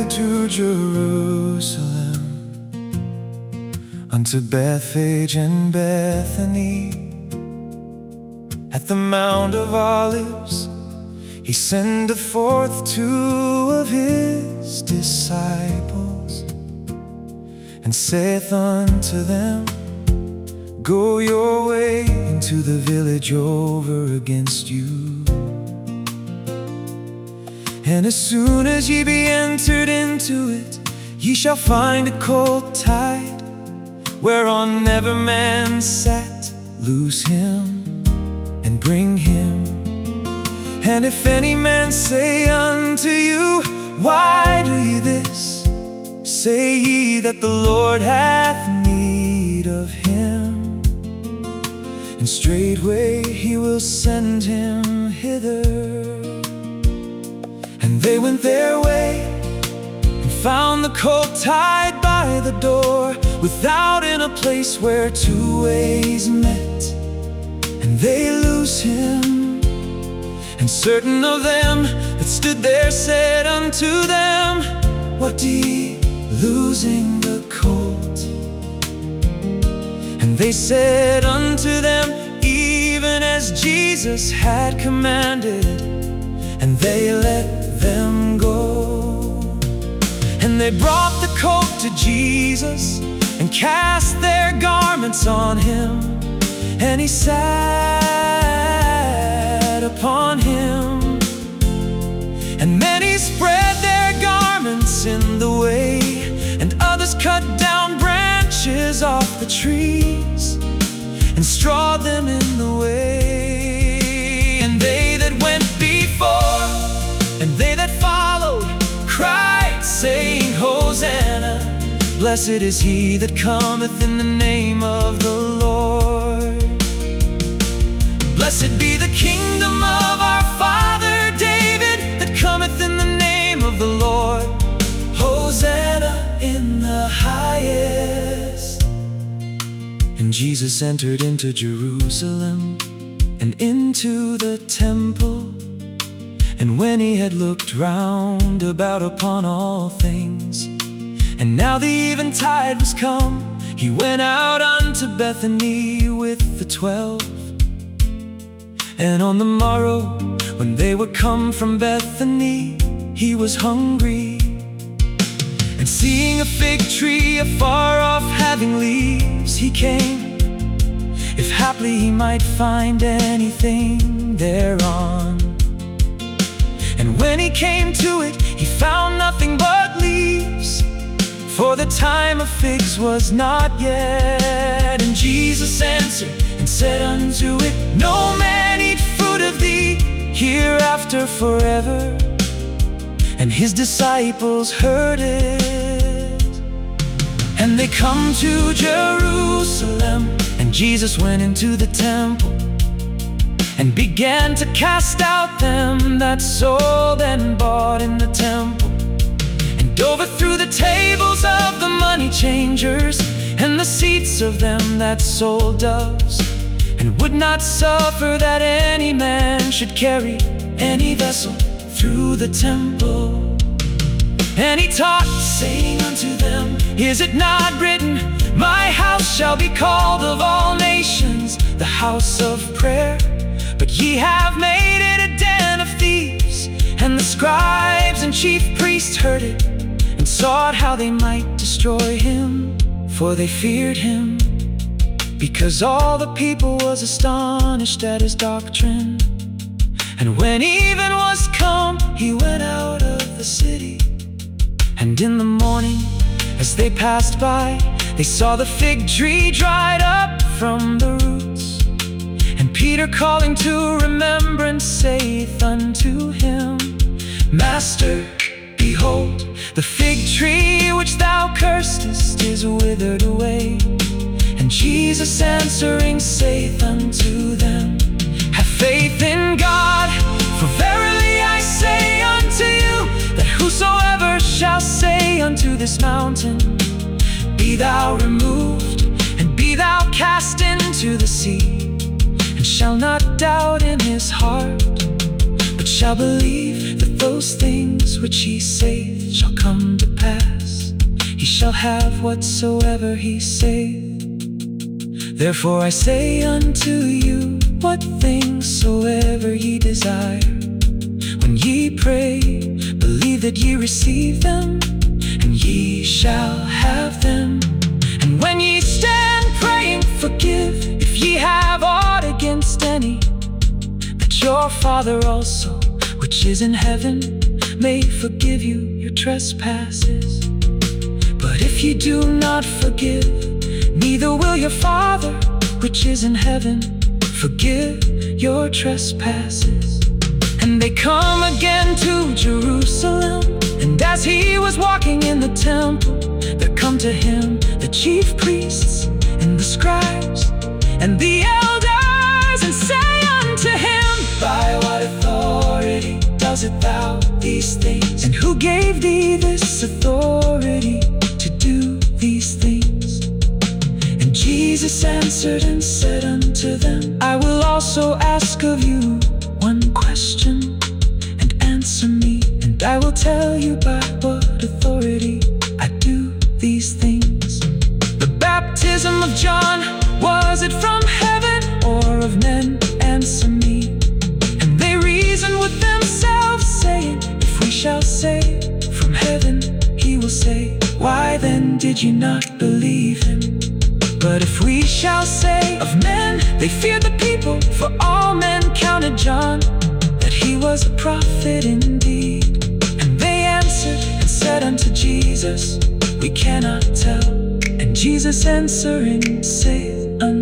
to Jerusalem, unto Bethphage and Bethany. At the Mount of Olives he sendeth forth 2 of his disciples, and saith unto them, Go your way into the village over against you. And as soon as ye be entered into it, ye shall find a colt tied, whereon never man sat. Loose him and bring him. And if any man say unto you, Why do ye this? Say ye that the Lord hath need of him, and straightway he will send him hither. And they went their way, and found the colt tied by the door, without in a place where 2 ways met. And they loose him. And certain of them that stood there said unto them, What do ye, loosing the colt? And they said unto them, Even as Jesus had commanded. And they let them go. And they brought the colt to Jesus, and cast their garments on him. And he sat upon him. And many spread their garments in the way, and others cut down branches off the trees, and strawed them in the way. And they that went before, and they that followed, cried, saying, Hosanna, blessed is he that cometh in the name of the Lord. Blessed be the kingdom of our father David, that cometh in the name of the Lord. Hosanna in the highest. And Jesus entered into Jerusalem, and into the temple. And when he had looked round about upon all things, and now the eventide was come, he went out unto Bethany with the 12. And on the morrow, when they were come from Bethany, he was hungry. And seeing a fig tree afar off having leaves, he came, if haply he might find anything thereon. And when he came to it, he found nothing but leaves, for the time of figs was not yet. And Jesus answered and said unto it, No man eat fruit of thee hereafter forever. And his disciples heard it. And they come to Jerusalem, and Jesus went into the temple, and began to cast out them that sold and bought in the temple, and overthrew the tables of the money changers, and the seats of them that sold doves, and would not suffer that any man should carry any vessel through the temple. And he taught, saying unto them, Is it not written, My house shall be called of all nations the house of prayer? But ye have made it a den of thieves. And the scribes and chief priests heard it, and sought how they might destroy him, for they feared him, because all the people was astonished at his doctrine. And when even was come, he went out of the city. And in the morning, as they passed by, they saw the fig tree dried up from the roots. And Peter, calling to remembrance, saith unto him, Master, behold, the fig tree which thou cursedst is withered away. And Jesus answering saith unto them, Have faith in God, for verily I say unto you, that whosoever shall say unto this mountain, Be thou removed, and be thou cast into the sea, and shall not doubt in his heart, but shall believe that those things which he saith shall come to pass. He shall have whatsoever he saith. Therefore I say unto you, what things soever ye desire, when ye pray, believe that ye receive them, and ye shall have them. And when ye stand praying, forgive if ye have aught against any, that your Father also, which is in heaven, may forgive you your trespasses. But if ye do not forgive, neither will your Father, which is in heaven, forgive your trespasses. And they come again to Jerusalem, and as he was walking in the temple, there come to him the chief priests and the scribes and the elders, and say unto him, by what authority doest thou these things? And who gave thee this authority to do these things? And Jesus answered and said unto them, I will also ask of you one question, and answer me, and I will tell you by what authority I do these things. The baptism of John, was it from heaven or of men? Answer me. And they reasoned with themselves, saying, if we shall say, from heaven, he will say, why then did you not believe him? But if we shall say, of men, they feared the people, for all men counted John, that he was a prophet indeed. And they answered and said unto Jesus, we cannot tell. And Jesus answering saith unto